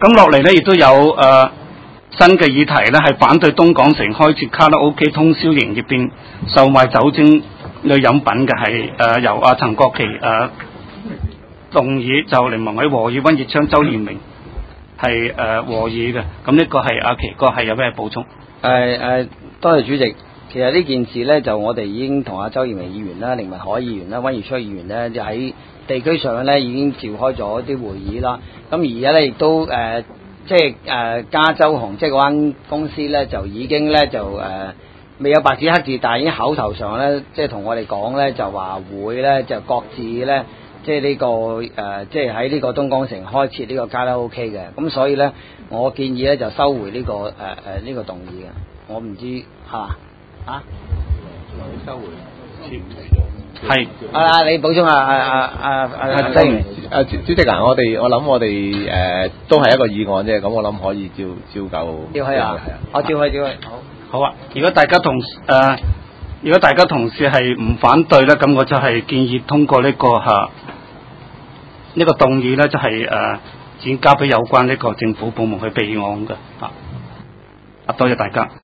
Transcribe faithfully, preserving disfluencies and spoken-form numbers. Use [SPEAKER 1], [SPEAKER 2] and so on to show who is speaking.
[SPEAKER 1] 咁落嚟咧亦都有誒、呃、新嘅議題咧，係反對東港城開設卡拉 OK 通宵營業並售賣酒精類飲品嘅，係誒、呃、由阿陳國旗誒、呃、動議，就聯盟委何議、溫業昌、周延明係誒和議嘅。咁呢個係阿旗哥係有咩補充？
[SPEAKER 2] 誒誒，多謝主席。其實呢件事咧，就我哋已經同阿周延明議員啦、凌文海議員啦、溫業昌議員咧，就喺地區上咧已經召開咗啲會議啦。咁而家咧亦都誒、呃，即係誒、呃、加州紅即係嗰間公司咧，就已經咧就誒、呃、未有白紙黑字，但係已經口頭上咧，即係同我哋講咧，就話會咧就各自咧，即係呢、這個誒、呃，即係喺呢個東港城開設呢個卡拉 OK 嘅。咁所以咧，我建議咧就收回呢、這個誒誒呢個動議嘅。我唔知係嘛？啊！收回，簽咗。係。啊！你補充啊啊啊啊啊！周延明。
[SPEAKER 3] 啊主主席啊，我哋我諗我哋誒、呃、都係一個議案啫，咁我諗可以照照舊。
[SPEAKER 2] 照開啊！我照開照開。
[SPEAKER 1] 好。好啊！如果大家同誒、呃，如果大家同事係唔反對咧，咁我就係建議通過呢、這個嚇呢、啊這個動議咧，就係、是、誒、呃、轉交俾有關呢個政府部門去備案嘅。啊！啊，多謝大家。